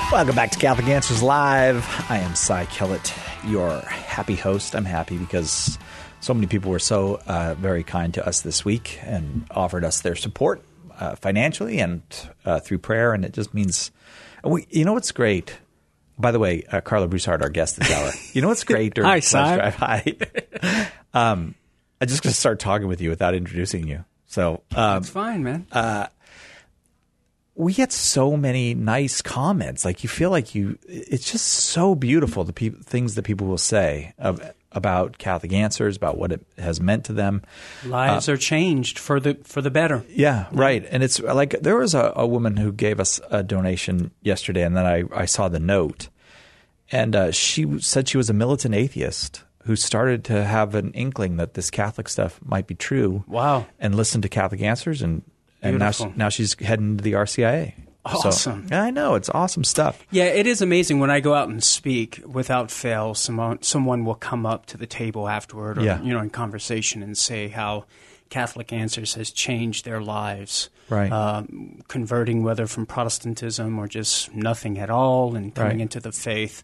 Welcome back to Catholic Answers Live. I am Cy Kellett, your happy host. I'm happy because so many people were so very kind to us this week and offered us their support financially and through prayer, and it just means you know what's great? By the way, Carlo Broussard, our guest this hour. You know what's great? Hi, Cy. Hi. I'm just going to start talking with you without introducing you. So that's fine, man. We get so many nice comments. Like you feel like it's just so beautiful, the things that people will say about Catholic Answers, about what it has meant to them. Lives are changed for the better. Yeah, right. And it's like there was a woman who gave us a donation yesterday, and then I saw the note. And she said she was a militant atheist who started to have an inkling that this Catholic stuff might be true. Wow. And listened to Catholic Answers, and now she's heading to the RCIA. Awesome. So, I know. It's awesome stuff. Yeah, it is amazing. When I go out and speak, without fail, someone will come up to the table afterward or in conversation and say how Catholic Answers has changed their lives. Right. Converting, whether from Protestantism or just nothing at all, and coming into the faith.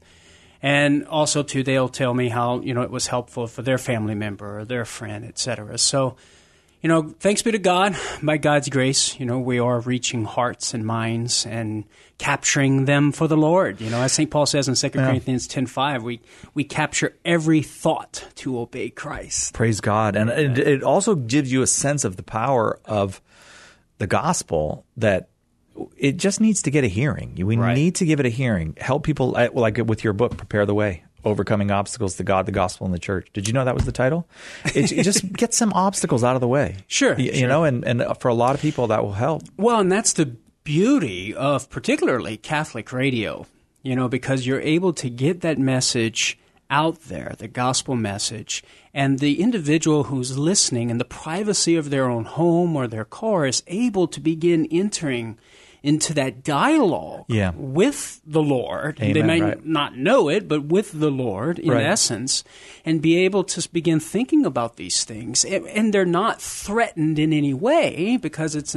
And also, too, they'll tell me how, it was helpful for their family member or their friend, et cetera. So, thanks be to God, by God's grace, we are reaching hearts and minds and capturing them for the Lord. As St. Paul says in 2 Corinthians 10:5, we capture every thought to obey Christ. Praise God. And it also gives you a sense of the power of the gospel, that it just needs to get a hearing. We need to give it a hearing. Help people, like with your book, Prepare the Way. Overcoming Obstacles to God, the Gospel, and the Church. Did you know that was the title? It just get some obstacles out of the way. Sure. You know, and for a lot of people that will help. Well, and that's the beauty of particularly Catholic radio, because you're able to get that message out there, the gospel message, and the individual who's listening in the privacy of their own home or their car is able to begin entering into that dialogue with the Lord. Amen, they might not know it, but with the Lord in essence, and be able to begin thinking about these things. And they're not threatened in any way because it's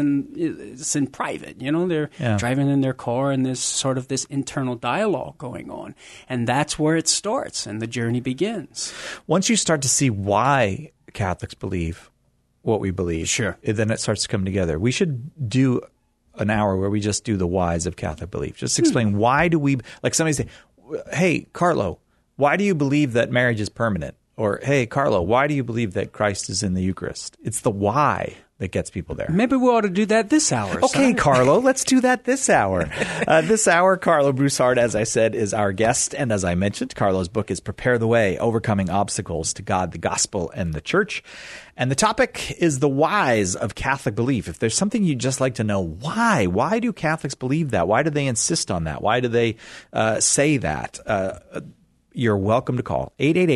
in private. They're driving in their car and there's sort of this internal dialogue going on. And that's where it starts and the journey begins. Once you start to see why Catholics believe what we believe, then it starts to come together. We should do an hour where we just do the whys of Catholic belief. Just explain why do we, like somebody say, hey, Carlo, why do you believe that marriage is permanent? Or, hey, Carlo, why do you believe that Christ is in the Eucharist? It's the why that gets people there. Maybe we ought to do that this hour. Okay, Carlo, let's do that this hour. This hour, Carlo Broussard, as I said, is our guest. And as I mentioned, Carlo's book is Prepare the Way, Overcoming Obstacles to God, the Gospel, and the Church. And the topic is the whys of Catholic belief. If there's something you'd just like to know, why do Catholics believe that? Why do they insist on that? Why do they say that? You're welcome to call.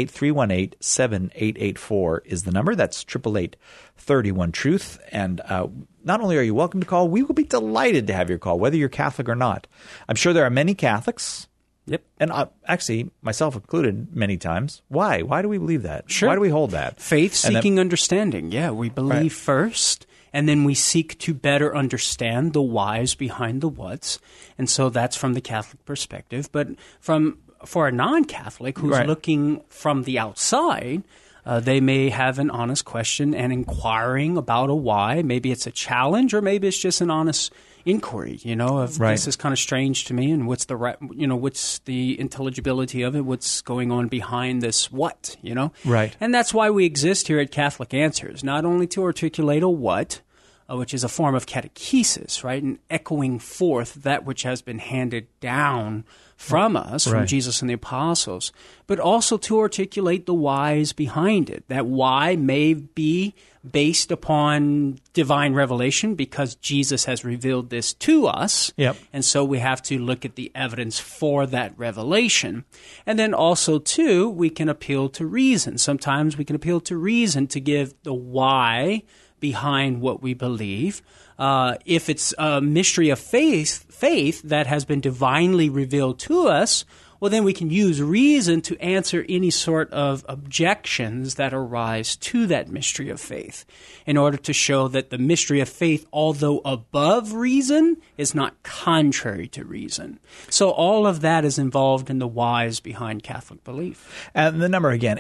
888-318-7884 is the number. That's 888-31-TRUTH. And not only are you welcome to call, we will be delighted to have your call, whether you're Catholic or not. I'm sure there are many Catholics. Yep. And actually, myself included, many times. Why? Why do we believe that? Sure. Why do we hold that? Faith seeking understanding. Yeah, we believe first, and then we seek to better understand the whys behind the whats. And so that's from the Catholic perspective. But for a non-Catholic who's looking from the outside, they may have an honest question and inquiring about a why. Maybe it's a challenge, or maybe it's just an honest inquiry. This is kind of strange to me, and what's the intelligibility of it? What's going on behind this? What Right. And that's why we exist here at Catholic Answers, not only to articulate a what, which is a form of catechesis, right, and echoing forth that which has been handed down from us, from Jesus and the apostles, but also to articulate the whys behind it. That why may be based upon divine revelation because Jesus has revealed this to us. Yep. And so we have to look at the evidence for that revelation. And then also, too, we can appeal to reason. Sometimes we can appeal to reason to give the why behind what we believe. If it's a mystery of faith that has been divinely revealed to us, well, then we can use reason to answer any sort of objections that arise to that mystery of faith in order to show that the mystery of faith, although above reason, is not contrary to reason. So all of that is involved in the whys behind Catholic belief. And the number again,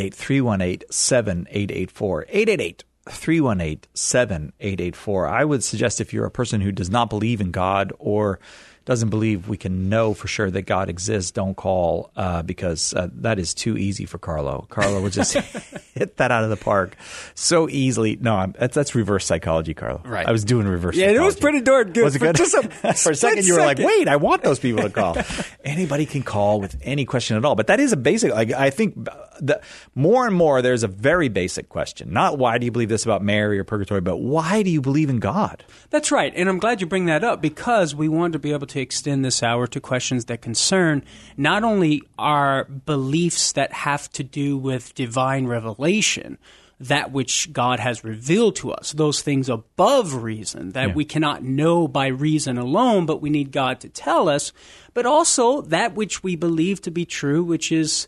888-318-7884. 888-318-7884. I would suggest if you're a person who does not believe in God or doesn't believe we can know for sure that God exists, don't call because that is too easy for Carlo. Carlo would just hit that out of the park so easily. No, that's reverse psychology, Carlo. Right. I was doing reverse psychology. Yeah, it was pretty darn good. Was it good? For a second, you were like, wait, I want those people to call. Anybody can call with any question at all. But that is a basic, I think more and more there's a very basic question. Not why do you believe this about Mary or purgatory, but why do you believe in God? That's right. And I'm glad you bring that up because we want to be able to extend this hour to questions that concern not only our beliefs that have to do with divine revelation, that which God has revealed to us, those things above reason that we cannot know by reason alone, but we need God to tell us, but also that which we believe to be true, which is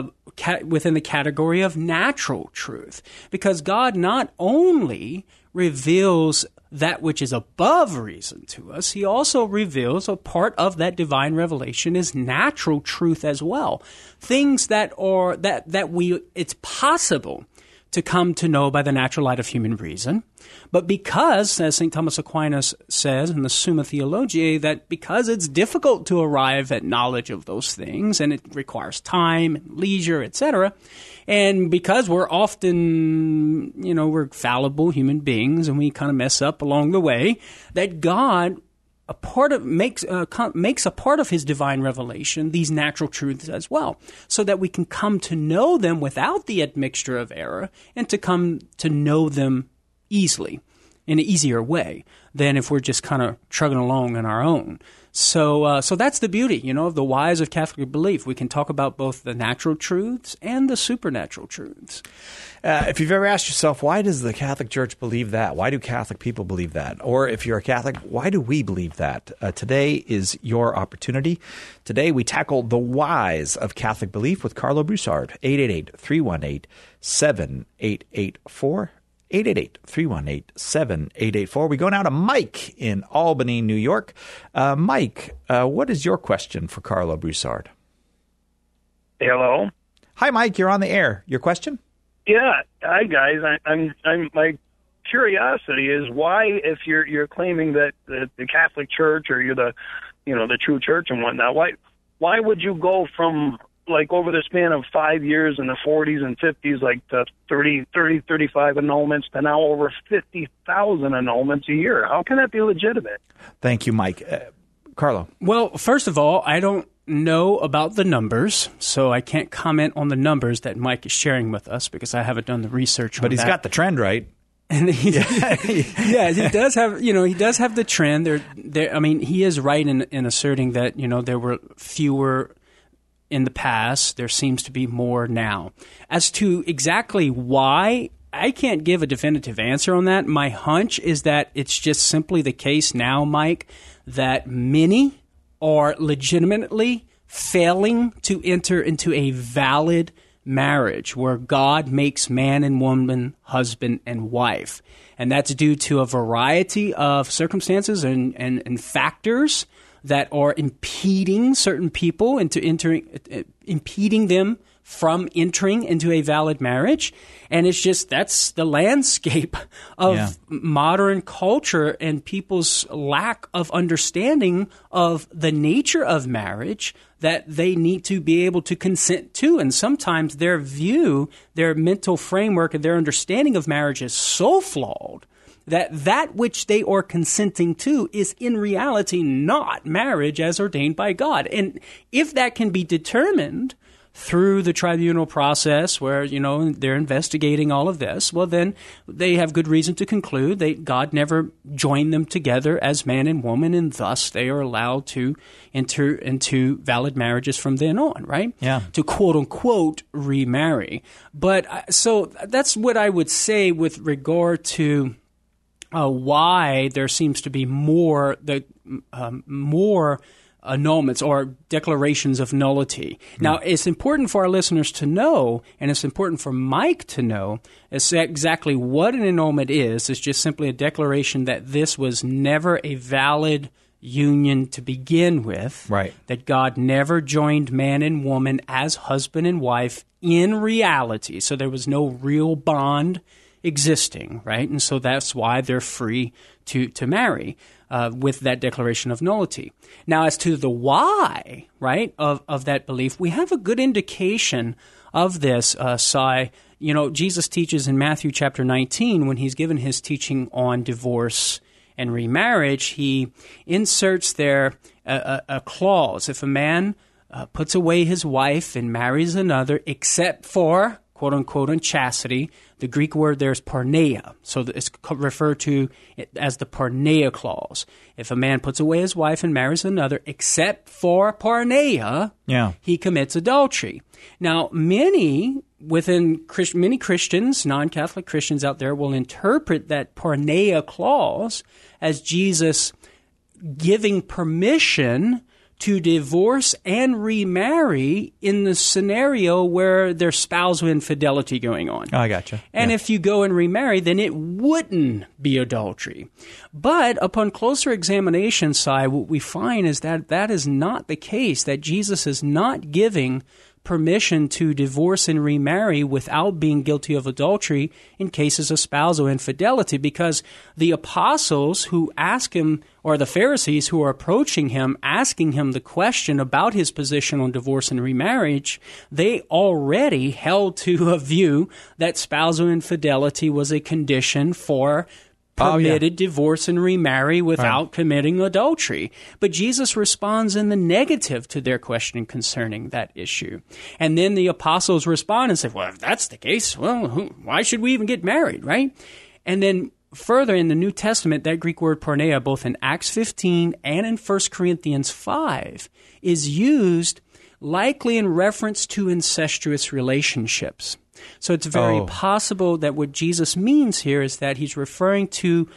within the category of natural truth. Because God not only reveals that which is above reason to us, he also reveals a part of that divine revelation is natural truth as well. Things that are it's possible to come to know by the natural light of human reason. But because, as St. Thomas Aquinas says in the Summa Theologiae, that because it's difficult to arrive at knowledge of those things, and it requires time and leisure, etc., and because we're often, we're fallible human beings and we kind of mess up along the way, that God makes a part of his divine revelation these natural truths as well, so that we can come to know them without the admixture of error and to come to know them easily, in an easier way than if we're just kind of trugging along on our own. So that's the beauty, of the whys of Catholic belief. We can talk about both the natural truths and the supernatural truths. If you've ever asked yourself, why does the Catholic Church believe that? Why do Catholic people believe that? Or if you're a Catholic, why do we believe that? Today is your opportunity. Today we tackle the whys of Catholic belief with Carlo Broussard. 888-318-7884. 888-318-7884. We go now to Mike in Albany, New York. Mike, what is your question for Carlo Broussard? Hello. Hi, Mike. You're on the air. Your question? Yeah. Hi, guys. I'm my curiosity is why, if you're claiming that the Catholic Church or you're the true church and whatnot, why would you go from like over the span of 5 years in the 40s and 50s, like the 35 annulments to now over 50,000 annulments a year? How can that be legitimate? Thank you, Mike. Carlo. Well, first of all, I don't know about the numbers, so I can't comment on the numbers that Mike is sharing with us because I haven't done the research on that. But he's got the trend right. And he does have, he does have the trend. I mean, he is right in asserting that, there were fewer in the past. There seems to be more now. As to exactly why, I can't give a definitive answer on that. My hunch is that it's just simply the case now, Mike, that many are legitimately failing to enter into a valid marriage where God makes man and woman husband and wife. And that's due to a variety of circumstances and factors that are impeding certain people impeding them from entering into a valid marriage. And that's the landscape of modern culture and people's lack of understanding of the nature of marriage that they need to be able to consent to. And sometimes their mental framework and their understanding of marriage is so flawed that which they are consenting to is in reality not marriage as ordained by God. And if that can be determined through the tribunal process where, they're investigating all of this, well, then they have good reason to conclude that God never joined them together as man and woman, and thus they are allowed to enter into valid marriages from then on, right? Yeah. To quote-unquote remarry. But so that's what I would say with regard to why there seems to be more annulments or declarations of nullity. Now, it's important for our listeners to know, and it's important for Mike to know, exactly what an annulment is. It's just simply a declaration that this was never a valid union to begin with, right? That God never joined man and woman as husband and wife in reality. So there was no real bond existing, right? And so that's why they're free to marry with that declaration of nullity. Now, as to the why, right, of that belief, we have a good indication of this, Cy. You know, Jesus teaches in Matthew chapter 19, when he's given his teaching on divorce and remarriage, he inserts there a clause. If a man puts away his wife and marries another, except for, quote unquote, unchastity, the Greek word there is porneia. So it's referred to as the porneia clause. If a man puts away his wife and marries another, except for porneia, he commits adultery. Now, many Christians, non-Catholic Christians out there, will interpret that porneia clause as Jesus giving permission to divorce and remarry in the scenario where there's spousal infidelity going on. Oh, I gotcha. And if you go and remarry, then it wouldn't be adultery. But upon closer examination, Cy, what we find is that that is not the case, that Jesus is not giving permission to divorce and remarry without being guilty of adultery in cases of spousal infidelity, because the apostles who ask him, or the Pharisees who are approaching him, asking him the question about his position on divorce and remarriage, they already held to a view that spousal infidelity was a condition for permitted divorce and remarry without committing adultery. But Jesus responds in the negative to their question concerning that issue. And then the apostles respond and say, well, if that's the case, well, why should we even get married, right? And then further in the New Testament, that Greek word porneia, both in Acts 15 and in 1 Corinthians 5, is used likely in reference to incestuous relationships. So it's very possible that what Jesus means here is that he's referring to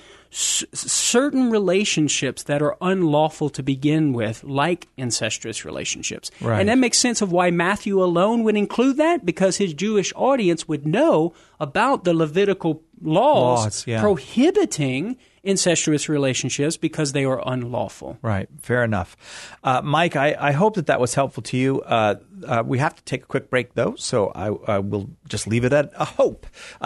certain relationships that are unlawful to begin with, like incestuous relationships. Right. And that makes sense of why Matthew alone would include that, because his Jewish audience would know about the Levitical laws prohibiting incestuous relationships because they are unlawful. Right. Fair enough. Mike, I hope that was helpful to you. We have to take a quick break, though, so I will just leave it at a hope.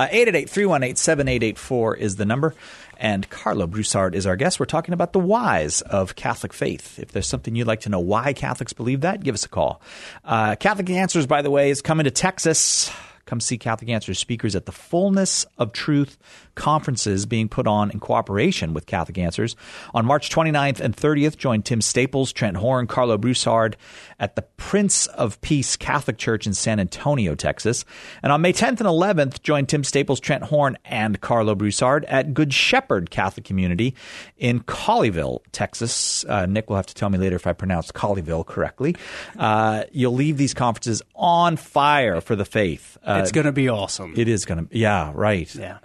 888-318-7884 is the number, and Carlo Broussard is our guest. We're talking about the whys of Catholic faith. If there's something you'd like to know why Catholics believe that, give us a call. Catholic Answers, by the way, is coming to Texas. Come see Catholic Answers speakers at the Fullness of Truth conferences being put on in cooperation with Catholic Answers. On March 29th and 30th, join Tim Staples, Trent Horn, Carlo Broussard at the Prince of Peace Catholic Church in San Antonio, Texas. And on May 10th and 11th, join Tim Staples, Trent Horn, and Carlo Broussard at Good Shepherd Catholic Community in Colleyville, Texas. Nick will have to tell me later if I pronounced Colleyville correctly. You'll leave these conferences on fire for the faith. It's going to be awesome. It is going to. Yeah, right. Yeah.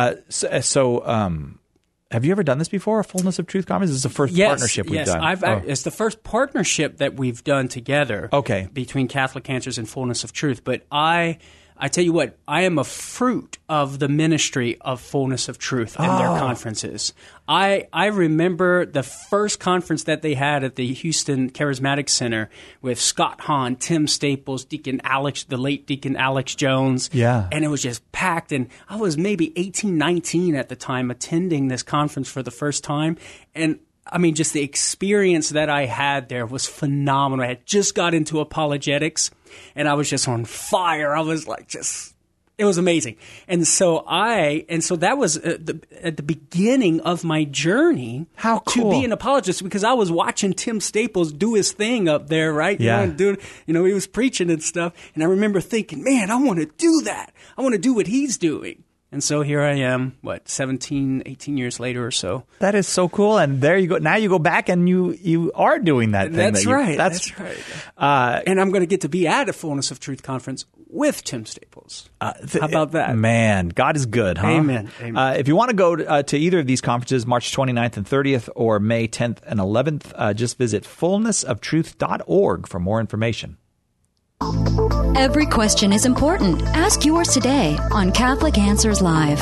Have you ever done this before, a Fullness of Truth conference? This is the first partnership we've done. It's the first partnership that we've done together between Catholic Answers and Fullness of Truth. But I tell you what, I am a fruit of the ministry of Fullness of Truth and their conferences. I remember the first conference that they had at the Houston Charismatic Center with Scott Hahn, Tim Staples, the late Deacon Alex Jones. Yeah. And it was just packed. And I was maybe 18, 19 at the time attending this conference for the first time. And I mean, just the experience that I had there was phenomenal. I had just got into apologetics, and I was just on fire. I was like, it was amazing. And so that was at the beginning of my journey to be an apologist, because I was watching Tim Staples do his thing up there, right? Yeah. He was preaching and stuff. And I remember thinking, man, I want to do that. I want to do what he's doing. And so here I am, 17, 18 years later or so. That is so cool. And there you go. Now you go back and you are doing that thing. That's right. That's right. And I'm going to get to be at a Fullness of Truth conference with Tim Staples. How about that? Man, God is good, huh? Amen. If you want to go to either of these conferences, March 29th and 30th or May 10th and 11th, just visit fullnessoftruth.org for more information. Every question is important. Ask yours today on Catholic Answers Live.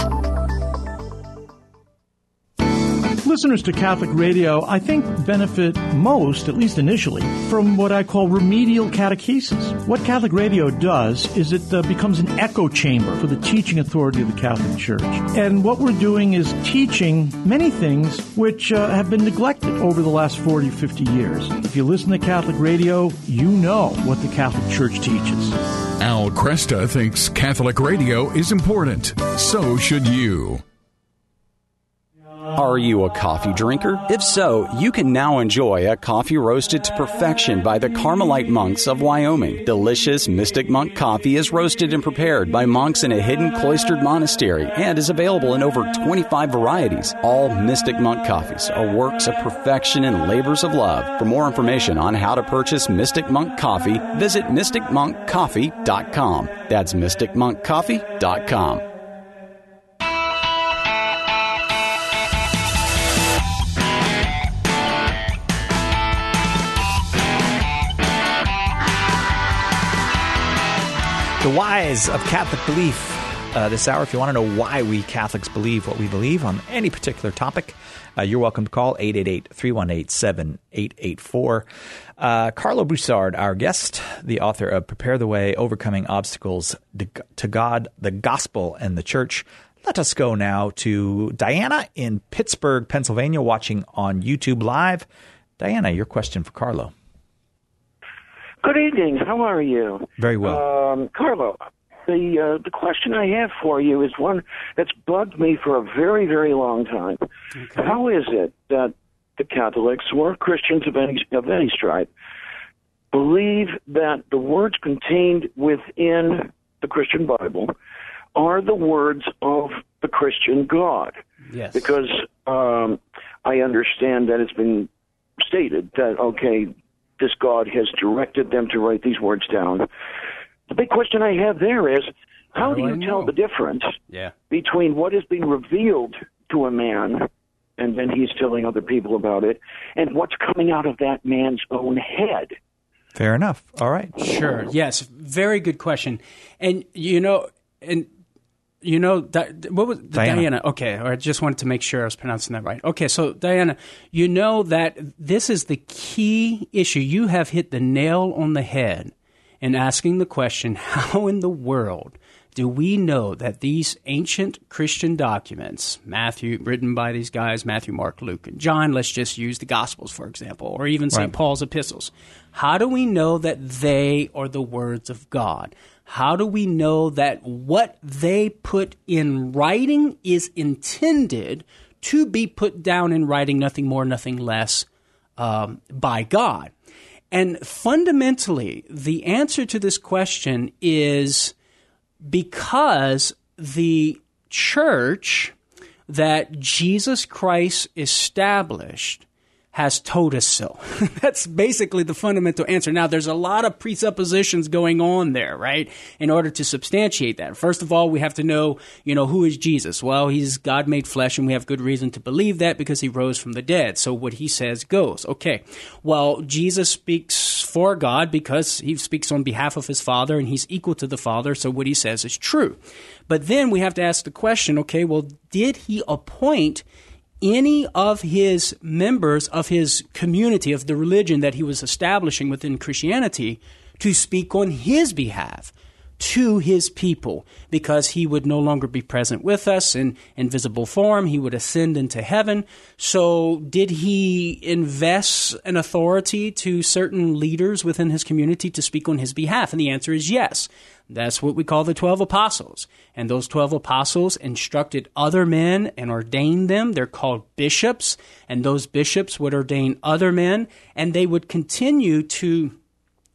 Listeners to Catholic Radio, I think, benefit most, at least initially, from what I call remedial catechesis. What Catholic Radio does is it becomes an echo chamber for the teaching authority of the Catholic Church. And what we're doing is teaching many things which have been neglected over the last 40, 50 years. If you listen to Catholic Radio, you know what the Catholic Church teaches. Al Kresta thinks Catholic Radio is important. So should you. Are you a coffee drinker? If so, you can now enjoy a coffee roasted to perfection by the Carmelite monks of Wyoming. Delicious Mystic Monk coffee is roasted and prepared by monks in a hidden cloistered monastery and is available in over 25 varieties. All Mystic Monk coffees are works of perfection and labors of love. For more information on how to purchase Mystic Monk coffee, visit mysticmonkcoffee.com. That's mysticmonkcoffee.com. The whys of Catholic belief this hour. If you want to know why we Catholics believe what we believe on any particular topic, you're welcome to call 888-318-7884. Carlo Broussard, our guest, the author of Prepare the Way, Overcoming Obstacles to God, the Gospel, and the Church. Let us go now to Diana in Pittsburgh, Pennsylvania, watching on YouTube Live. Diana, your question for Carlo. Good evening. How are you? Very well. Carlo, the question I have for you is one that's bugged me for a very, very long time. Okay. How is it that the Catholics or Christians of any stripe believe that the words contained within the Christian Bible are the words of the Christian God? Yes. Because I understand that it's been stated that, okay, this God has directed them to write these words down. The big question I have there is, how do you tell the difference between what is being revealed to a man, and then he's telling other people about it, and what's coming out of that man's own head? Fair enough. All right. Sure. Yes. Very good question. And, what was Diana? Okay, I just wanted to make sure I was pronouncing that right. Okay, so Diana, you know that this is the key issue. You have hit the nail on the head in asking the question, how in the world do we know that these ancient Christian documents, Matthew, written by these guys, Matthew, Mark, Luke, and John, let's just use the Gospels, for example, or even St. Paul's epistles. How do we know that they are the words of God? How do we know that what they put in writing is intended to be put down in writing, nothing more, nothing less, by God? And fundamentally, the answer to this question is because the church that Jesus Christ established has told us so. That's basically the fundamental answer. Now, there's a lot of presuppositions going on there, right, in order to substantiate that. First of all, we have to know, who is Jesus? Well, he's God made flesh, and we have good reason to believe that because he rose from the dead. So what he says goes. Okay, well, Jesus speaks for God because he speaks on behalf of his Father, and he's equal to the Father, so what he says is true. But then we have to ask the question, okay, well, did he appoint any of his members of his community, of the religion that he was establishing within Christianity, to speak on his behalf to his people, because he would no longer be present with us in visible form. He would ascend into heaven. So did he invest an authority to certain leaders within his community to speak on his behalf? And the answer is yes. That's what we call the 12 apostles. And those 12 apostles instructed other men and ordained them. They're called bishops. And those bishops would ordain other men, and they would continue to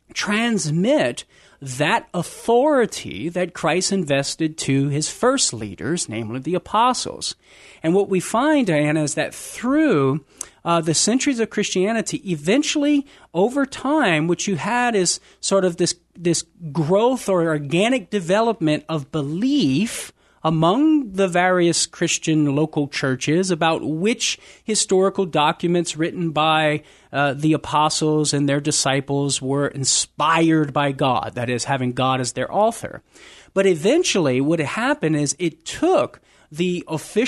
transmit that authority that Christ invested to his first leaders, namely the apostles. And what we find, Diana, is that through the centuries of Christianity, eventually, over time, what you had is sort of this growth or organic development of belief among the various Christian local churches about which historical documents written by the apostles and their disciples were inspired by God, that is, having God as their author. But eventually what happened is it took the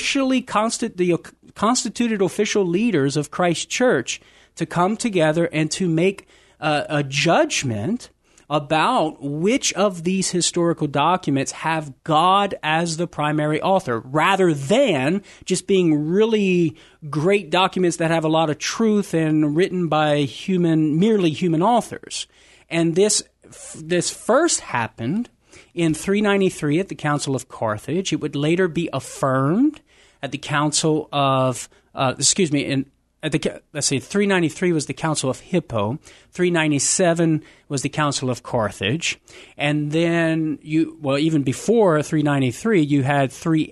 constituted official leaders of Christ's church to come together and to make a judgment about which of these historical documents have God as the primary author, rather than just being really great documents that have a lot of truth and written by merely human authors. And this first happened in 393 at the Council of Carthage. It would later be affirmed at the Council of, 393 was the Council of Hippo, 397 was the Council of Carthage, and then even before 393, you had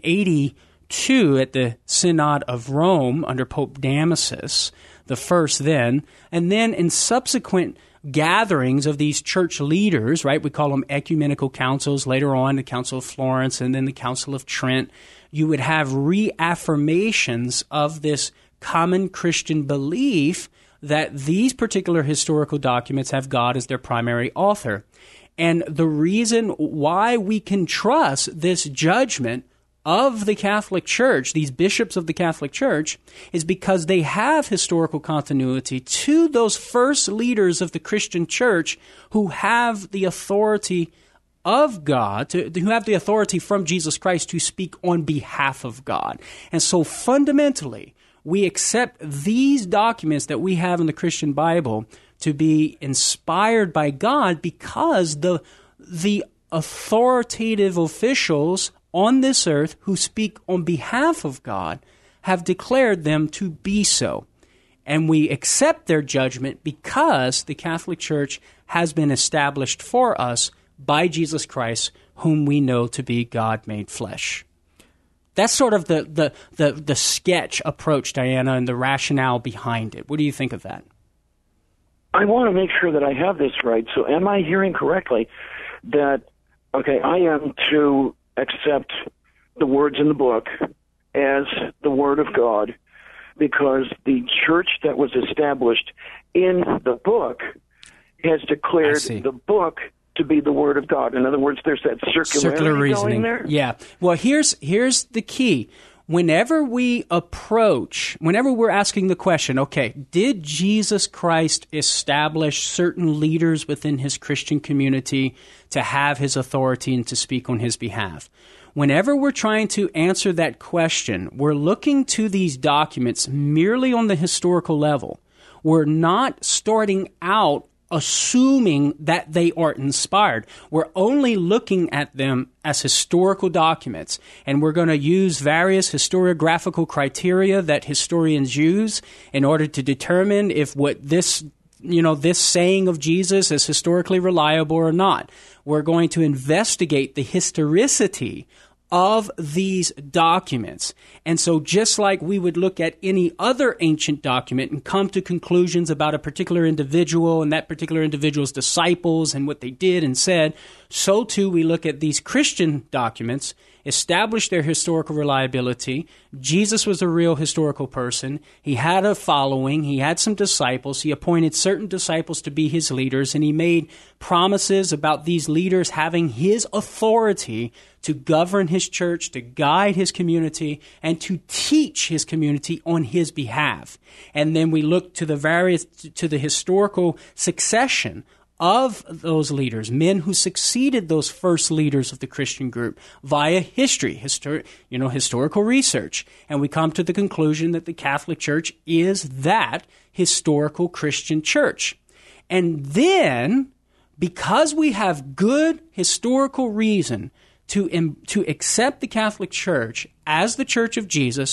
382 at the Synod of Rome under Pope Damasus, the first then, and then in subsequent gatherings of these church leaders, right, we call them ecumenical councils, later on the Council of Florence and then the Council of Trent, you would have reaffirmations of this common Christian belief that these particular historical documents have God as their primary author. And the reason why we can trust this judgment of the Catholic Church, these bishops of the Catholic Church, is because they have historical continuity to those first leaders of the Christian Church who have the authority of God, who have the authority from Jesus Christ to speak on behalf of God. And so fundamentally, we accept these documents that we have in the Christian Bible to be inspired by God because the authoritative officials on this earth who speak on behalf of God have declared them to be so. And we accept their judgment because the Catholic Church has been established for us by Jesus Christ, whom we know to be God made flesh. That's sort of the sketch approach, Diana, and the rationale behind it. What do you think of that? I want to make sure that I have this right. So am I hearing correctly that, I am to accept the words in the book as the Word of God because the church that was established in the book has declared the book to be the Word of God. In other words, there's that circular reasoning there. Yeah. Well, here's the key. Whenever we're asking the question, did Jesus Christ establish certain leaders within his Christian community to have his authority and to speak on his behalf? Whenever we're trying to answer that question, we're looking to these documents merely on the historical level. We're not starting out assuming that they are inspired. We're only looking at them as historical documents, and we're going to use various historiographical criteria that historians use in order to determine if what this saying of Jesus is historically reliable or not. We're going to investigate the historicity of these documents. And so just like we would look at any other ancient document and come to conclusions about a particular individual and that particular individual's disciples and what they did and said, so too we look at these Christian documents, establish their historical reliability. Jesus was a real historical person. He had a following. He had some disciples. He appointed certain disciples to be his leaders, and he made promises about these leaders having his authority to govern his church, to guide his community, and to teach his community on his behalf. And then we look to the historical succession of those leaders, men who succeeded those first leaders of the Christian group via historical research. And we come to the conclusion that the Catholic Church is that historical Christian church. And then, because we have good historical reason to accept the Catholic Church as the Church of Jesus,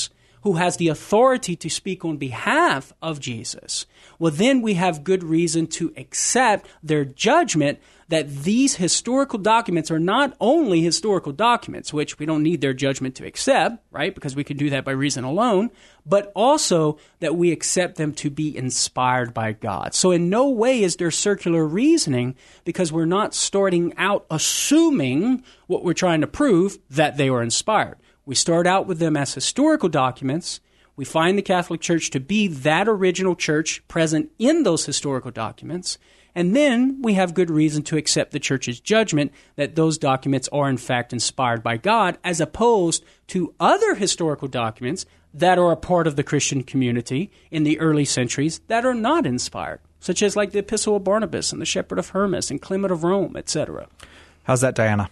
who has the authority to speak on behalf of Jesus, well, then we have good reason to accept their judgment that these historical documents are not only historical documents, which we don't need their judgment to accept, right, because we can do that by reason alone, but also that we accept them to be inspired by God. So in no way is there circular reasoning, because we're not starting out assuming what we're trying to prove, that they were inspired. We start out with them as historical documents. We find the Catholic Church to be that original church present in those historical documents. And then we have good reason to accept the Church's judgment that those documents are in fact inspired by God, as opposed to other historical documents that are a part of the Christian community in the early centuries that are not inspired, such as like the Epistle of Barnabas and the Shepherd of Hermas and Clement of Rome, etc. How's that, Diana?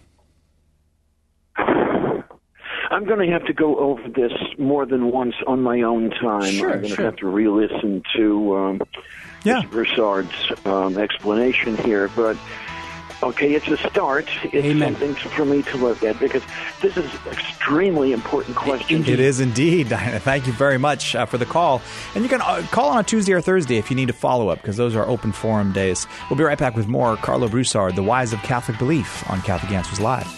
I'm going to have to go over this more than once on my own time. Sure, I'm going to have to re-listen to Mr. Broussard's explanation here. But, okay, it's a start. It's something for me to look at, because this is an extremely important question. It is indeed, Diana. Thank you very much for the call. And you can call on a Tuesday or Thursday if you need a follow-up, because those are open forum days. We'll be right back with more Karlo Broussard, The Whys of Catholic Belief, on Catholic Answers Live.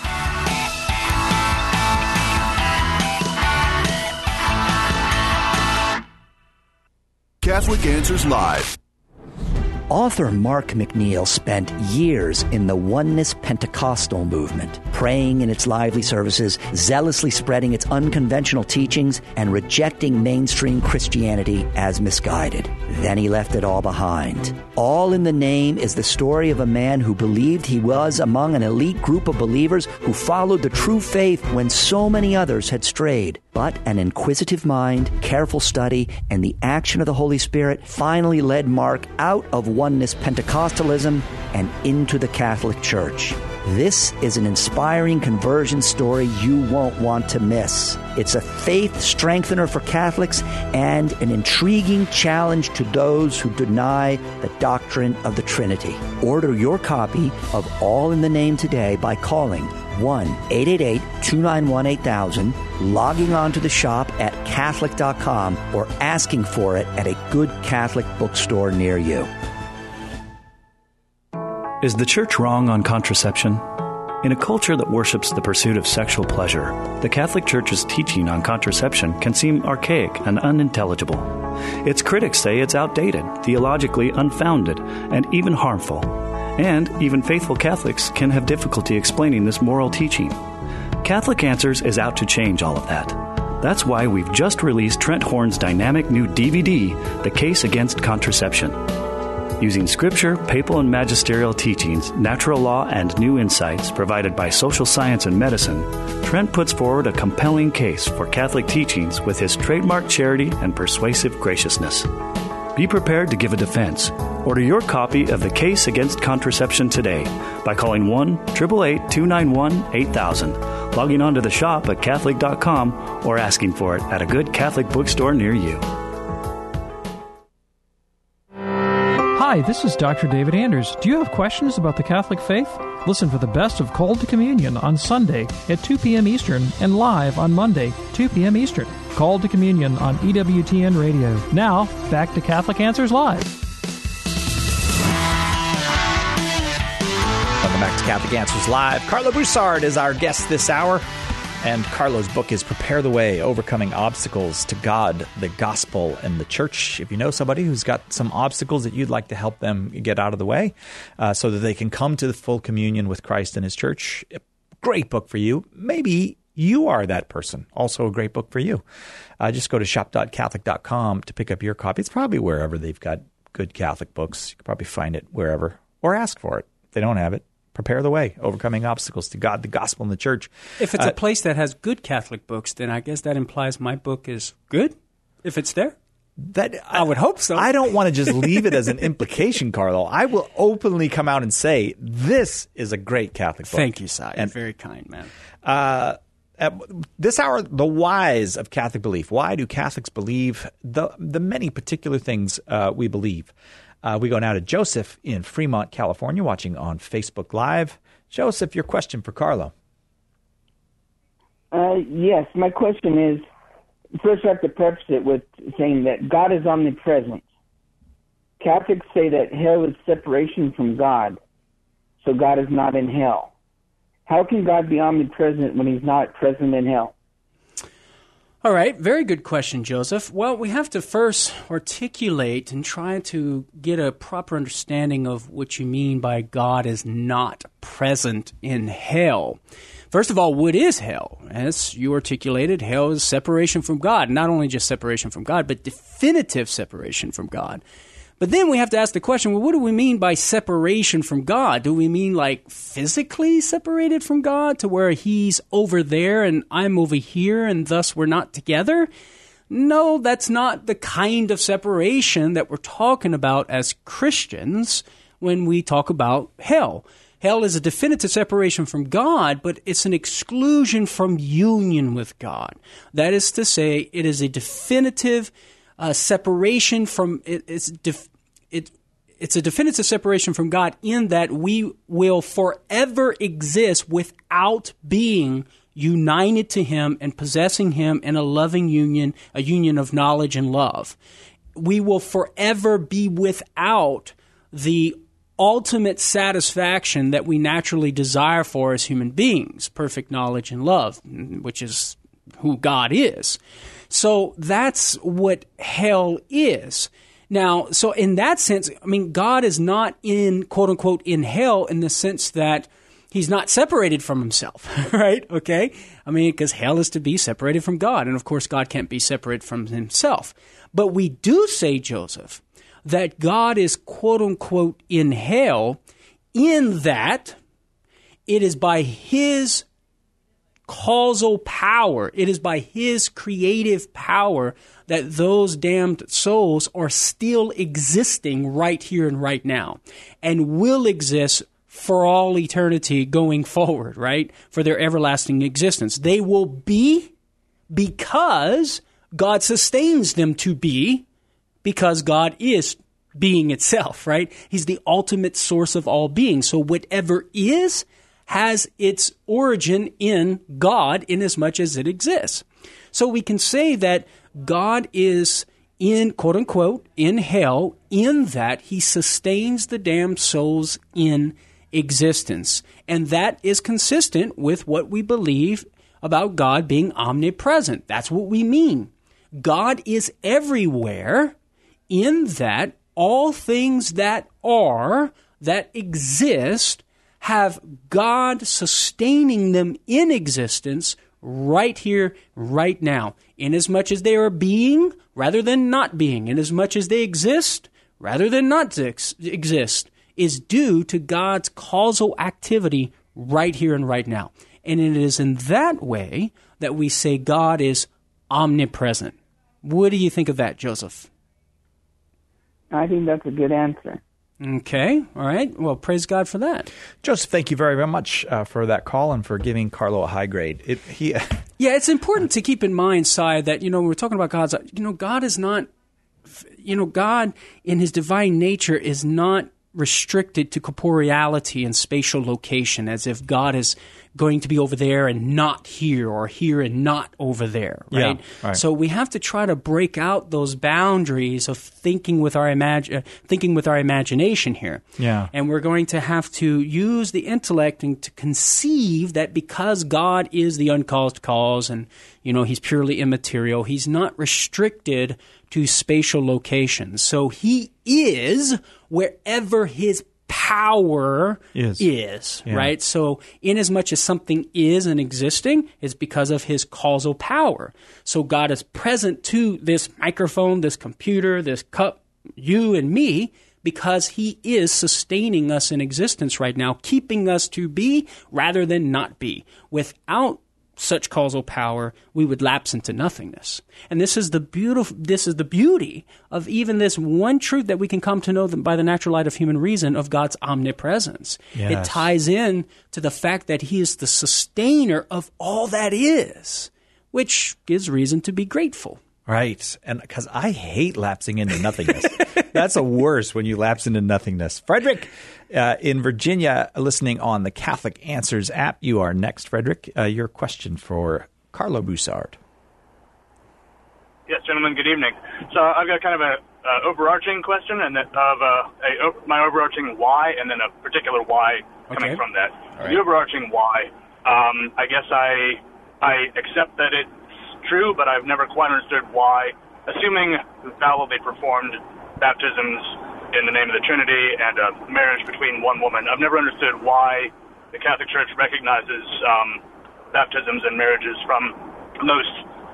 Catholic Answers Live. Author Mark McNeil spent years in the Oneness Pentecostal movement, praying in its lively services, zealously spreading its unconventional teachings, and rejecting mainstream Christianity as misguided. Then he left it all behind. All in the Name is the story of a man who believed he was among an elite group of believers who followed the true faith when so many others had strayed. But an inquisitive mind, careful study, and the action of the Holy Spirit finally led Mark out of Oneness Pentecostalism and into the Catholic Church. This is an inspiring conversion story you won't want to miss. It's a faith strengthener for Catholics and an intriguing challenge to those who deny the doctrine of the Trinity. Order your copy of All in the Name today by calling 1-888-291-8000, logging on to the shop at Catholic.com, or asking for it at a good Catholic bookstore near you. Is the Church wrong on contraception? In a culture that worships the pursuit of sexual pleasure, the Catholic Church's teaching on contraception can seem archaic and unintelligible. Its critics say it's outdated, theologically unfounded, and even harmful. And even faithful Catholics can have difficulty explaining this moral teaching. Catholic Answers is out to change all of that. That's why we've just released Trent Horn's dynamic new DVD, The Case Against Contraception. Using scripture, papal and magisterial teachings, natural law, and new insights provided by social science and medicine, Trent puts forward a compelling case for Catholic teachings with his trademark charity and persuasive graciousness. Be prepared to give a defense. Order your copy of The Case Against Contraception today by calling 1-888-291-8000, logging on to the shop at Catholic.com, or asking for it at a good Catholic bookstore near you. Hi, this is Dr. David Anders. Do you have questions about the Catholic faith? Listen for the best of Called to Communion on Sunday at 2 p.m. Eastern and live on Monday, 2 p.m. Eastern. Called to Communion on EWTN Radio. Now, back to Catholic Answers Live. Welcome back to Catholic Answers Live. Karlo Broussard is our guest this hour. And Karlo's book is Prepare the Way, Overcoming Obstacles to God, the Gospel, and the Church. If you know somebody who's got some obstacles that you'd like to help them get out of the way so that they can come to the full communion with Christ and His Church, a great book for you. Maybe you are that person. Also a great book for you. Just go to shop.catholic.com to pick up your copy. It's probably wherever they've got good Catholic books. You can probably find it wherever, or ask for it. If they don't have it, Prepare the Way, Overcoming Obstacles to God, the Gospel, and the Church. If it's a place that has good Catholic books, then I guess that implies my book is good, if it's there. I would hope so. I don't want to just leave it as an implication, Karlo. I will openly come out and say, this is a great Catholic book. Thank you, Si. You're very kind, man. At this hour, the whys of Catholic belief. Why do Catholics believe the many particular things we believe? We go now to Joseph in Fremont, California, watching on Facebook Live. Joseph, your question for Karlo. Yes, my question is, first I have to preface it with saying that God is omnipresent. Catholics say that hell is separation from God, so God is not in hell. How can God be omnipresent when he's not present in hell? All right, very good question, Joseph. Well, we have to first articulate and try to get a proper understanding of what you mean by God is not present in hell. First of all, what is hell? As you articulated, hell is separation from God. Not only just separation from God, but definitive separation from God. But then we have to ask the question, well, what do we mean by separation from God? Do we mean like physically separated from God to where he's over there and I'm over here and thus we're not together? No, that's not the kind of separation that we're talking about as Christians when we talk about hell. Hell is a definitive separation from God, but it's an exclusion from union with God. That is to say, it is a definitive separation from it's a definitive separation from God in that we will forever exist without being united to him and possessing him in a loving union, a union of knowledge and love. We will forever be without the ultimate satisfaction that we naturally desire for as human beings, perfect knowledge and love, which is who God is. So that's what hell is. Now, so in that sense, I mean, God is not in, quote unquote, in hell in the sense that he's not separated from himself, right? Okay? I mean, because hell is to be separated from God. And of course, God can't be separate from himself. But we do say, Joseph, that God is, quote unquote, in hell in that it is by his causal power, it is by his creative power that those damned souls are still existing right here and right now and will exist for all eternity going forward, right? For their everlasting existence. They will be because God sustains them to be, because God is being itself, right? He's the ultimate source of all being. So whatever is has its origin in God inasmuch as it exists. So we can say that God is in, quote unquote, in hell in that he sustains the damned souls in existence. And that is consistent with what we believe about God being omnipresent. That's what we mean. God is everywhere in that all things that are, that exist, have God sustaining them in existence right here, right now, inasmuch as they are being rather than not being, inasmuch as they exist rather than not exist, is due to God's causal activity right here and right now. And it is in that way that we say God is omnipresent. What do you think of that, Joseph? I think that's a good answer. Okay. All right. Well, praise God for that. Joseph, thank you very, very much for that call and for giving Carlo a high grade. Yeah, it's important to keep in mind, Si, that, when we're talking about God's, God is not, God in his divine nature is not restricted to corporeality and spatial location, as if God is going to be over there and not here, or here and not over there, right? Yeah, right. So we have to try to break out those boundaries of thinking with our imagination here. Yeah. And we're going to have to use the intellect and to conceive that because God is the uncaused cause and, he's purely immaterial, he's not restricted to spatial locations. So he is wherever his power is yeah. Right? So inasmuch as something is and existing, it's because of his causal power. So God is present to this microphone, this computer, this cup, you and me, because he is sustaining us in existence right now, keeping us to be rather than not be. Without such causal power, we would lapse into nothingness. And this is the beauty of even this one truth that we can come to know by the natural light of human reason of God's omnipresence. Yes. It ties in to the fact that he is the sustainer of all that is, which gives reason to be grateful. Right. And because I hate lapsing into nothingness. That's the worst, when you lapse into nothingness. Frederick in Virginia, listening on the Catholic Answers app. You are next, Frederick. Your question for Carlo Broussard. Yes, gentlemen, good evening. So I've got kind of a overarching question, and my overarching why, and then a particular why coming from that. Right. The overarching why, I guess I accept that it's true, but I've never quite understood why, assuming validly performed baptisms in the name of the Trinity and a marriage between one woman, I've never understood why the Catholic Church recognizes baptisms and marriages from most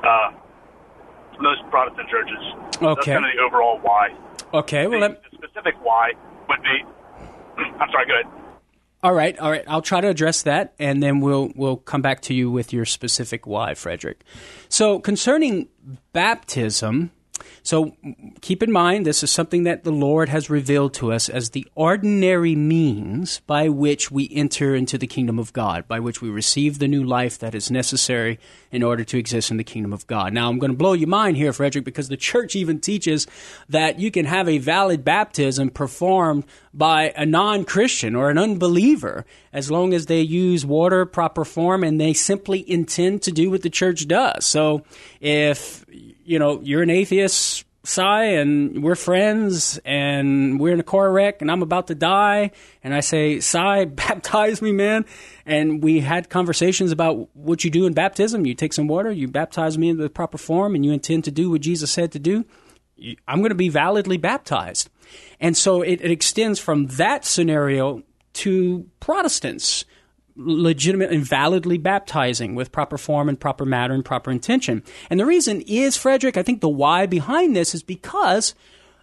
Protestant churches. Okay. That's kind of the overall why. Okay. Well, the specific why would be. I'm sorry. Go ahead. All right. I'll try to address that, and then we'll come back to you with your specific why, Frederick. So concerning baptism. So keep in mind, this is something that the Lord has revealed to us as the ordinary means by which we enter into the kingdom of God, by which we receive the new life that is necessary in order to exist in the kingdom of God. Now, I'm going to blow your mind here, Frederick, because the church even teaches that you can have a valid baptism performed by a non-Christian or an unbeliever as long as they use water, proper form, and they simply intend to do what the church does. So if you're an atheist, Cy, and we're friends, and we're in a car wreck, and I'm about to die, and I say, Cy, baptize me, man. And we had conversations about what you do in baptism. You take some water, you baptize me in the proper form, and you intend to do what Jesus said to do. I'm going to be validly baptized. And so it extends from that scenario to Protestants, legitimate and validly baptizing with proper form and proper matter and proper intention. And the reason is, Frederick, I think the why behind this is because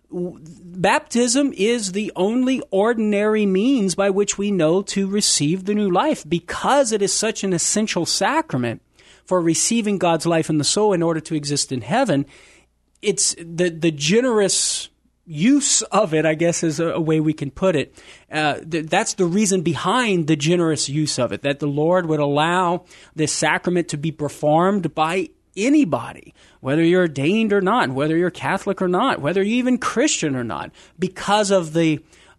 baptism is the only ordinary means by which we know to receive the new life, because it is such an essential sacrament for receiving God's life in the soul in order to exist in heaven. It's the generous use of it, I guess, is a way we can put it. That's the reason behind the generous use of it, that the Lord would allow this sacrament to be performed by anybody, whether you're ordained or not, whether you're Catholic or not, whether you're even Christian or not, because of the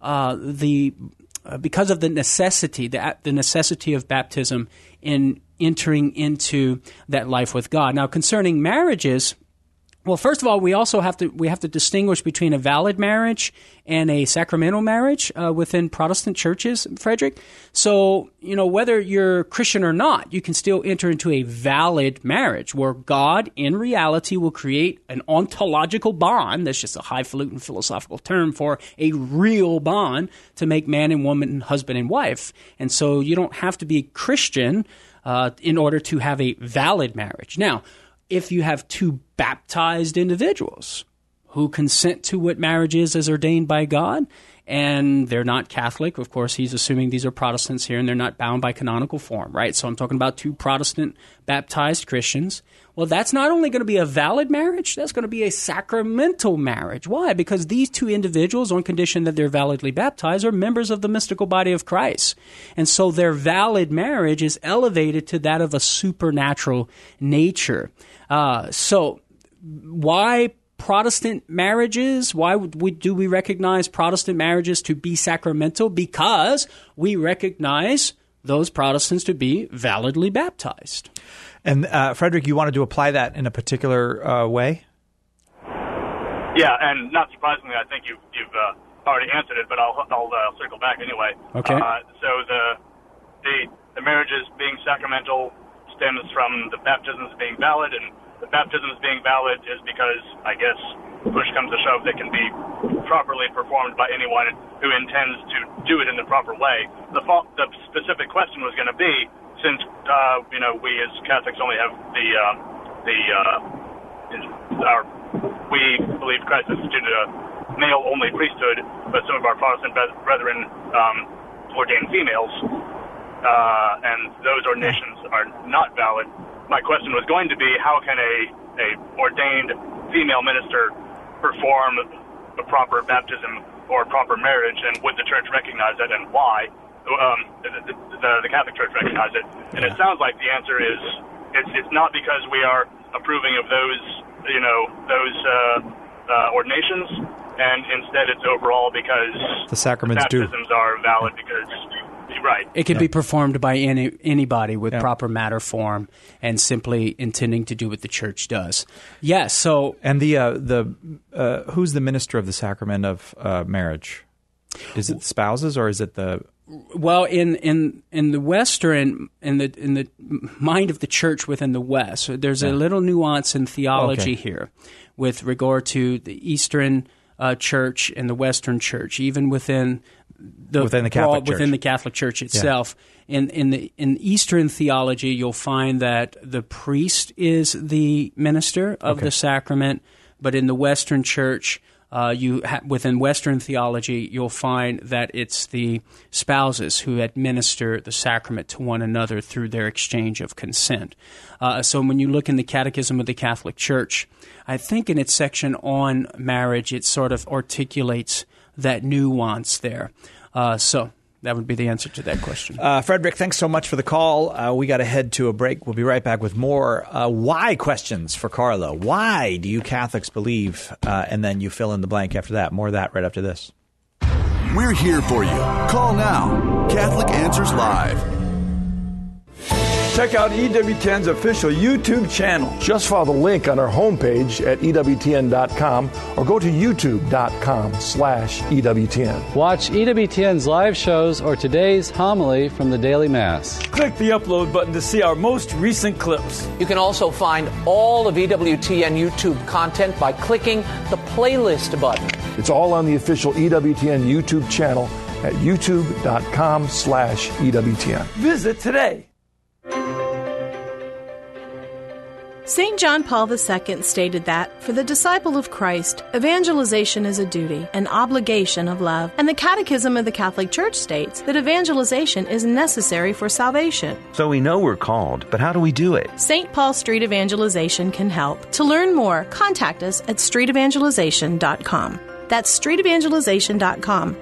necessity of baptism in entering into that life with God. Now, concerning marriages, well, first of all, we have to distinguish between a valid marriage and a sacramental marriage within Protestant churches, Frederick. So, whether you're Christian or not, you can still enter into a valid marriage where God, in reality, will create an ontological bond. That's just a highfalutin philosophical term for a real bond to make man and woman, husband and wife. And so you don't have to be a Christian in order to have a valid marriage. Now, if you have two baptized individuals who consent to what marriage is as ordained by God, and they're not Catholic, of course, he's assuming these are Protestants here, and they're not bound by canonical form, right? So I'm talking about two Protestant baptized Christians. Well, that's not only going to be a valid marriage, that's going to be a sacramental marriage. Why? Because these two individuals, on condition that they're validly baptized, are members of the mystical body of Christ. And so their valid marriage is elevated to that of a supernatural nature. So why Protestant marriages? Why do we recognize Protestant marriages to be sacramental? Because we recognize those Protestants to be validly baptized. And Frederick, you wanted to apply that in a particular way? Yeah, and not surprisingly, I think you've already answered it, but I'll circle back anyway. Okay. So the marriages being sacramental stems from the baptisms being valid, and the baptisms being valid is because, I guess, push comes to shove, they can be properly performed by anyone who intends to do it in the proper way. The specific question was going to be, since we as Catholics only have we believe Christ instituted a male-only priesthood, but some of our Protestant brethren ordain females, and those ordinations are not valid. My question was going to be, how can a ordained female minister perform a proper baptism or a proper marriage, and would the church recognize it, and why? The Catholic Church recognize it, and it sounds like the answer is it's not because we are approving of those ordinations, and instead it's overall because the sacraments baptisms are valid because Right. It can be performed by anybody with proper matter form and simply intending to do what the church does. Yes. So, and who's the minister of the sacrament of marriage? Is it the spouses or is it the? Well, in the Western, in the mind of the church within the West, there's a little nuance in theology here with regard to the Eastern church and the Western church, even within the Catholic Church itself. Yeah. In Eastern theology, you'll find that the priest is the minister of the sacrament, but in the Western church, within Western theology, you'll find that it's the spouses who administer the sacrament to one another through their exchange of consent. So when you look in the Catechism of the Catholic Church, I think in its section on marriage, it sort of articulates that nuance there. So that would be the answer to that question. Frederick, thanks so much for the call. We got to head to a break. We'll be right back with more why questions for Carlo. Why do you Catholics believe? And then you fill in the blank after that. More of that right after this. We're here for you. Call now. Catholic Answers Live. Check out EWTN's official YouTube channel. Just follow the link on our homepage at EWTN.com or go to YouTube.com/EWTN. Watch EWTN's live shows or today's homily from the Daily Mass. Click the upload button to see our most recent clips. You can also find all of EWTN YouTube content by clicking the playlist button. It's all on the official EWTN YouTube channel at YouTube.com/EWTN. Visit today. St. John Paul II stated that, for the disciple of Christ, evangelization is a duty, an obligation of love, and the Catechism of the Catholic Church states that evangelization is necessary for salvation. So we know we're called, but how do we do it? St. Paul Street Evangelization can help. To learn more, contact us at streetevangelization.com. That's streetevangelization.com.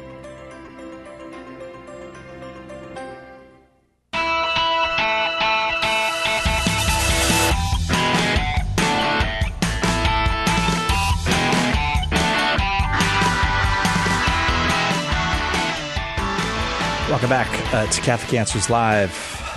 Welcome back to Catholic Answers Live.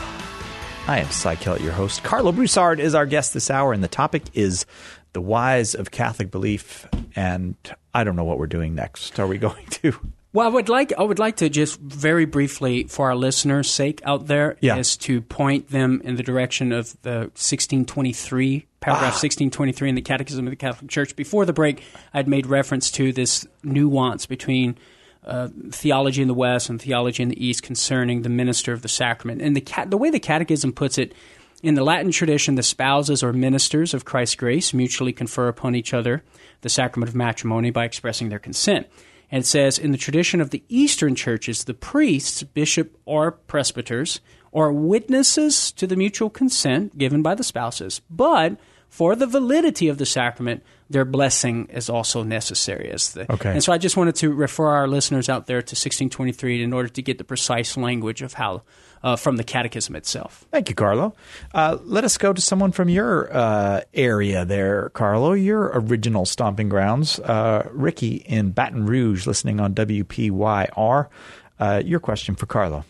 I am Cy Kellett, your host. Carlo Broussard is our guest this hour, and the topic is the whys of Catholic belief. And I don't know what we're doing next. Are we going to? Well, I would like to just very briefly, for our listeners' sake out there, is to point them in the direction of the 1623, paragraph 1623 in the Catechism of the Catholic Church. Before the break, I'd made reference to this nuance between theology in the West and theology in the East concerning the minister of the sacrament. And the way the Catechism puts it, in the Latin tradition, the spouses or ministers of Christ's grace mutually confer upon each other the sacrament of matrimony by expressing their consent. And it says, in the tradition of the Eastern churches, the priests, bishop or presbyters, are witnesses to the mutual consent given by the spouses, but for the validity of the sacrament, their blessing is also necessary. And so I just wanted to refer our listeners out there to 1623 in order to get the precise language of how from the Catechism itself. Thank you, Carlo. Let us go to someone from your area there, Carlo, your original stomping grounds. Ricky in Baton Rouge, listening on WPYR. Your question for Carlo.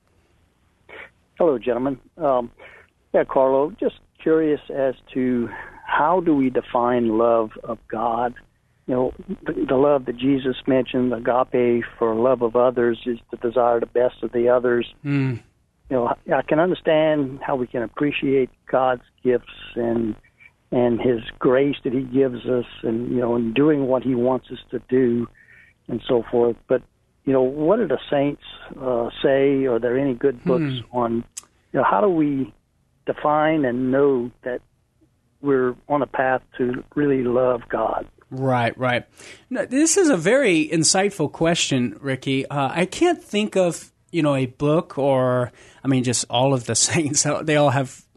Hello, gentlemen. Carlo, just curious as to how do we define love of God? You know, the love that Jesus mentioned, agape, for love of others, is to desire the best of the others. You know, I can understand how we can appreciate God's gifts and His grace that He gives us, and you know, in doing what He wants us to do, and so forth. But you know, what do the saints say? Are there any good books on, you know, how do we define and know that we're on a path to really love God? Right. No, this is a very insightful question, Ricky. I can't think of, you know, a book or, I mean, just all of the saints. They all have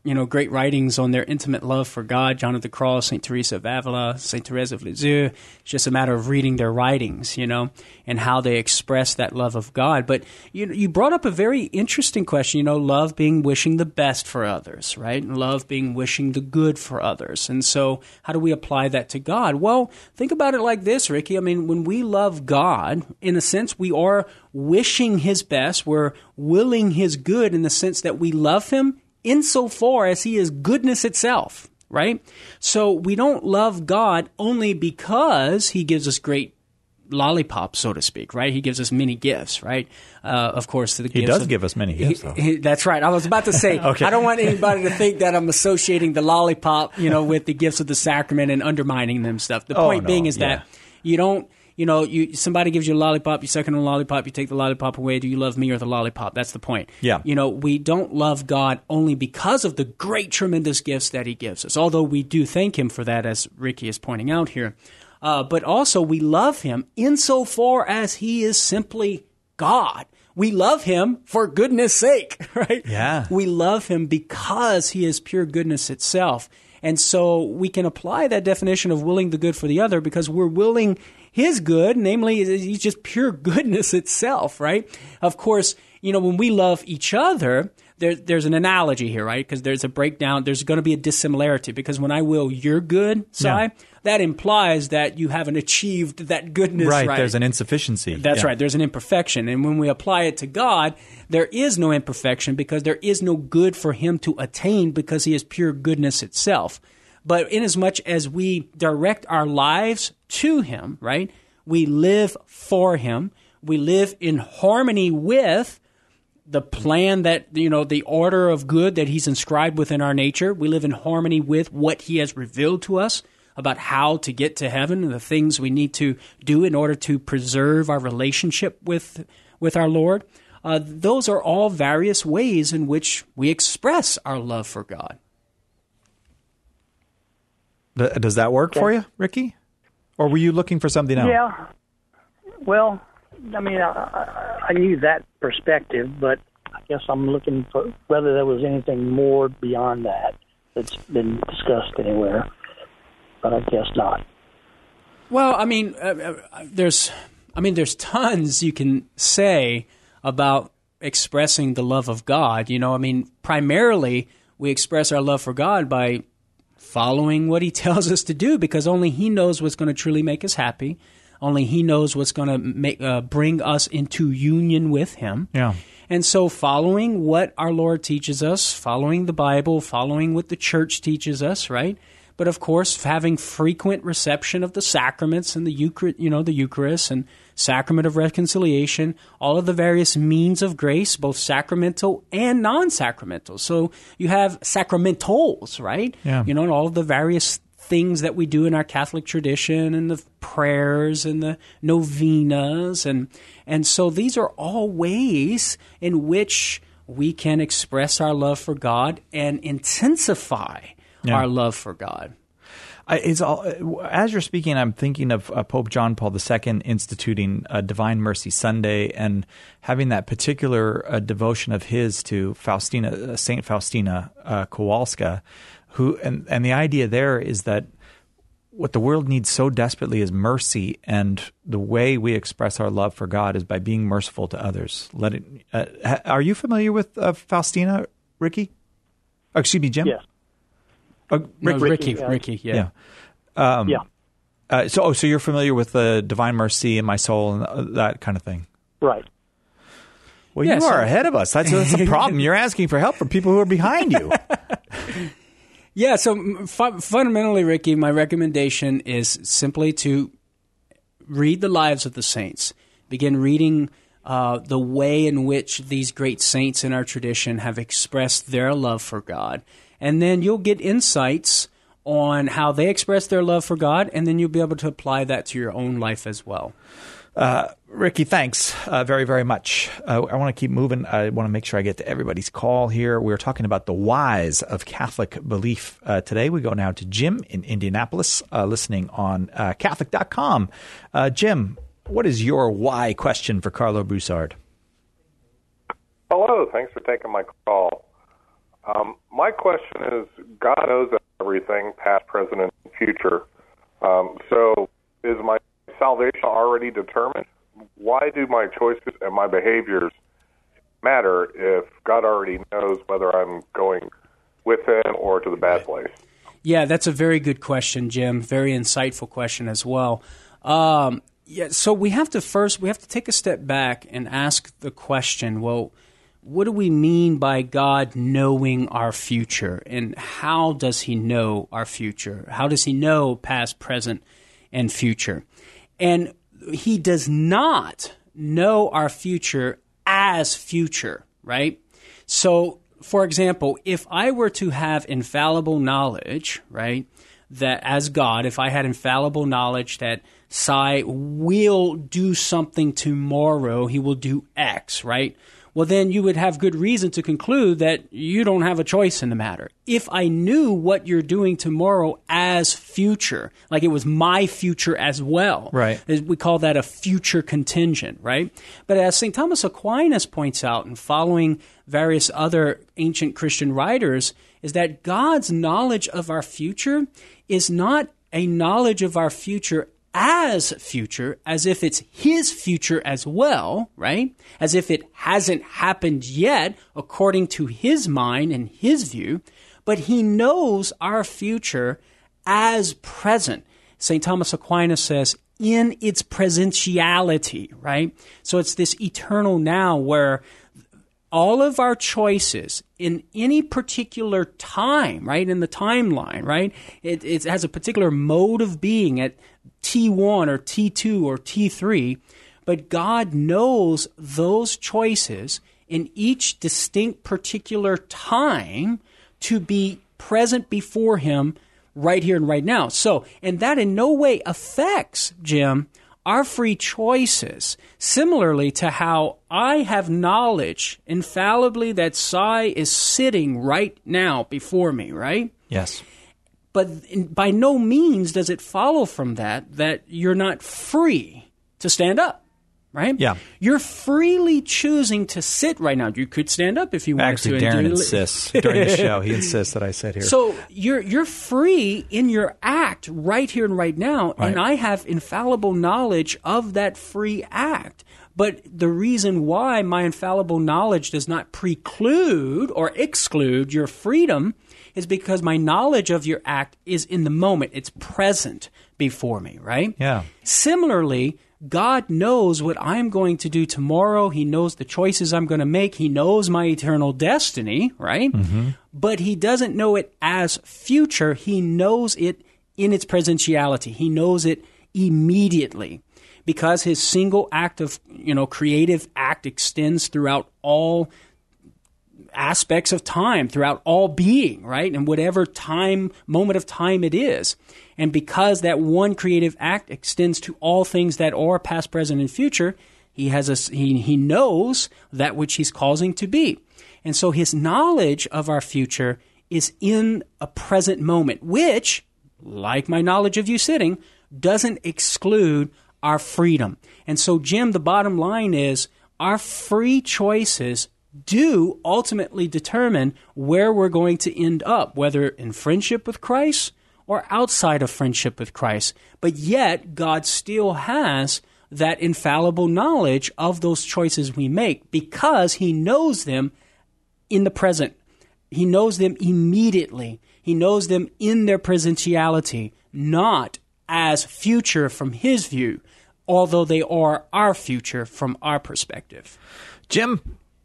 great writings on their intimate love for God, John of the Cross, St. Teresa of Avila, St. Therese of Lisieux. It's just a matter of reading their writings, and how they express that love of God. But you brought up a very interesting question, love being wishing the best for others, right? Love being wishing the good for others. And so how do we apply that to God? Well, think about it like this, Ricky. I mean, when we love God, in a sense, we are wishing his best. We're willing his good in the sense that we love him insofar as he is goodness itself, right? So we don't love God only because he gives us great lollipops, so to speak, right? He gives us many gifts, right? Of course, he does give us many gifts, though. That's right. I was about to say, okay. I don't want anybody to think that I'm associating the lollipop, with the gifts of the sacrament and undermining them stuff. The point being is that you don't, somebody gives you a lollipop, you suck on a lollipop, you take the lollipop away. Do you love me or the lollipop? That's the point. Yeah. We don't love God only because of the great, tremendous gifts that he gives us, although we do thank him for that, as Ricky is pointing out here. But also we love him insofar as he is simply God. We love him for goodness sake, right? Yeah. We love him because he is pure goodness itself. And so we can apply that definition of willing the good for the other because we're willing his good, namely, he's just pure goodness itself, right? Of course, when we love each other, there's an analogy here, right? Because there's a breakdown. There's going to be a dissimilarity because when I will your good, that implies that you haven't achieved that goodness, right? There's an insufficiency. That's right. There's an imperfection. And when we apply it to God, there is no imperfection because there is no good for him to attain because he is pure goodness itself. But inasmuch as we direct our lives to him, right, we live for him, we live in harmony with the plan that, the order of good that he's inscribed within our nature. We live in harmony with what he has revealed to us about how to get to heaven and the things we need to do in order to preserve our relationship with our Lord. Those are all various ways in which we express our love for God. Does that work for you, Ricky? Or were you looking for something else? Yeah. Well, I mean, I knew that perspective, but I guess I'm looking for whether there was anything more beyond that that's been discussed anywhere. But I guess not. Well, I mean, there's tons you can say about expressing the love of God. Primarily we express our love for God by following what he tells us to do because only he knows what's going to truly make us happy. Only he knows what's going to bring us into union with him. Yeah. And so following what our Lord teaches us, following the Bible, following what the church teaches us, right? But of course, having frequent reception of the sacraments and the Eucharist and sacrament of reconciliation, all of the various means of grace, both sacramental and non-sacramental. So you have sacramentals, right? Yeah. And all of the various things that we do in our Catholic tradition and the prayers and the novenas. And so these are all ways in which we can express our love for God and intensify our love for God. As you're speaking, I'm thinking of Pope John Paul II instituting Divine Mercy Sunday and having that particular devotion of his to Saint Faustina Kowalska, and the idea there is that what the world needs so desperately is mercy, and the way we express our love for God is by being merciful to others. Are you familiar with Faustina, Ricky? Oh, excuse me, Jim? Yes. Ricky, yeah. So you're familiar with the Divine Mercy in my soul and that kind of thing? Right. Well, you are ahead of us. That's a problem. You're asking for help from people who are behind you. Yeah, so fundamentally, Ricky, my recommendation is simply to read the lives of the saints. Begin reading the way in which these great saints in our tradition have expressed their love for God. And then you'll get insights on how they express their love for God, and then you'll be able to apply that to your own life as well. Ricky, thanks very, very much. I want to keep moving. I want to make sure I get to everybody's call here. We're talking about the whys of Catholic belief today. We go now to Jim in Indianapolis, listening on Catholic.com. Jim, what is your why question for Carlo Broussard? Hello. Thanks for taking my call. My question is, God knows everything, past, present, and future. So is my salvation already determined? Why do my choices and my behaviors matter if God already knows whether I'm going with him or to the bad place? Yeah, that's a very good question, Jim. Very insightful question as well. So we have to take a step back and ask the question, well, what do we mean by God knowing our future? And how does he know our future? How does he know past, present, and future? And he does not know our future as future, right? So, for example, if I were to have infallible knowledge, right, that as God, if I had infallible knowledge that Cy will do something tomorrow, he will do X, right? Well, then you would have good reason to conclude that you don't have a choice in the matter. If I knew what you're doing tomorrow as future, like it was my future as well, right? We call that a future contingent, right? But as St. Thomas Aquinas points out, and following various other ancient Christian writers, is that God's knowledge of our future is not a knowledge of our future as future, as if it's his future as well, right? As if it hasn't happened yet according to his mind and his view, but he knows our future as present. St. Thomas Aquinas says, in its presentiality, right? So it's this eternal now where all of our choices in any particular time, right, in the timeline, right, it has a particular mode of being at T1 or T2 or T3, but God knows those choices in each distinct particular time to be present before him right here and right now. So, and that in no way affects, Jim, our free choices, similarly to how I have knowledge infallibly that Cy is sitting right now before me, right? Yes. But by no means does it follow from that you're not free to stand up, right? Yeah. You're freely choosing to sit right now. You could stand up if you wanted Actually, to. Darren insists during the show. He insists that I sit here. So you're free in your act right here and right now, Right. and I have infallible knowledge of that free act. But the reason why my infallible knowledge does not preclude or exclude your freedom is because my knowledge of your act is in the moment. It's present before me, right? Yeah. Similarly, God knows what I'm going to do tomorrow. He knows the choices I'm going to make. He knows my eternal destiny, right? Mm-hmm. But he doesn't know it as future. He knows it in its presentiality. He knows it immediately because his single act of, creative act extends throughout all aspects of time, throughout all being, right? And whatever moment of time it is. And because that one creative act extends to all things that are past, present, and future, he knows that which he's causing to be. And so his knowledge of our future is in a present moment, which, like my knowledge of you sitting, doesn't exclude our freedom. And so, Jim, the bottom line is our free choices do ultimately determine where we're going to end up, whether in friendship with Christ or outside of friendship with Christ. But yet, God still has that infallible knowledge of those choices we make because he knows them in the present. He knows them immediately. He knows them in their presentiality, not as future from his view, although they are our future from our perspective. Jim,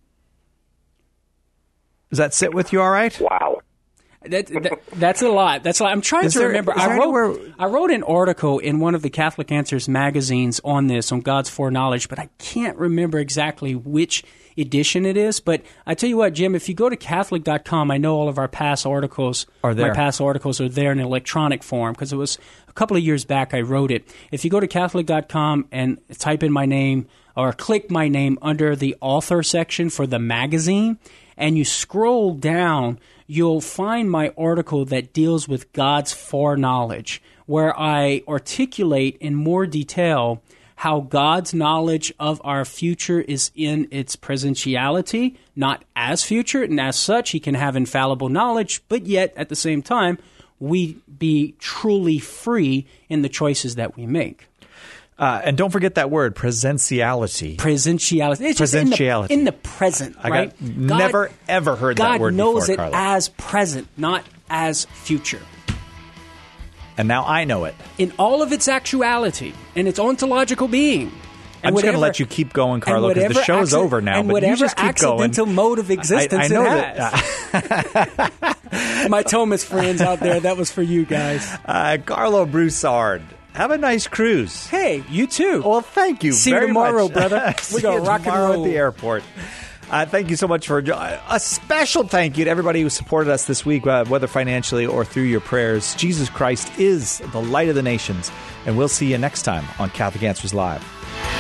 does that sit with you all right? Wow. That's a lot. That's a lot. I'm trying to remember. I wrote an article in one of the Catholic Answers magazines on this, on God's foreknowledge, but I can't remember exactly which edition it is. But I tell you what, Jim, if you go to Catholic.com, I know all of our past articles are there. My past articles are there in electronic form because it was a couple of years back I wrote it. If you go to Catholic.com and type in my name or click my name under the author section for the magazine, and you scroll down, you'll find my article that deals with God's foreknowledge, where I articulate in more detail how God's knowledge of our future is in its presentiality, not as future, and as such, he can have infallible knowledge, but yet, at the same time, we be truly free in the choices that we make. And don't forget that word, presentiality. Presentiality. It's just in the present, right? Never, ever heard that word before, God knows it Carlo. as present, not as future. And now I know it. In all of its actuality and its ontological being. I'm just going to let you keep going, Carlo, because the show's over now. And but whatever you just keep going. accidental mode of existence I know it has. My Thomas friends out there, that was for you guys. Carlo Broussard. Have a nice cruise. Hey, you too. Well, thank you See very you tomorrow, much. brother. We go rock and roll at the airport. Thank you so much for a special thank you to everybody who supported us this week, whether financially or through your prayers. Jesus Christ is the light of the nations, and we'll see you next time on Catholic Answers Live.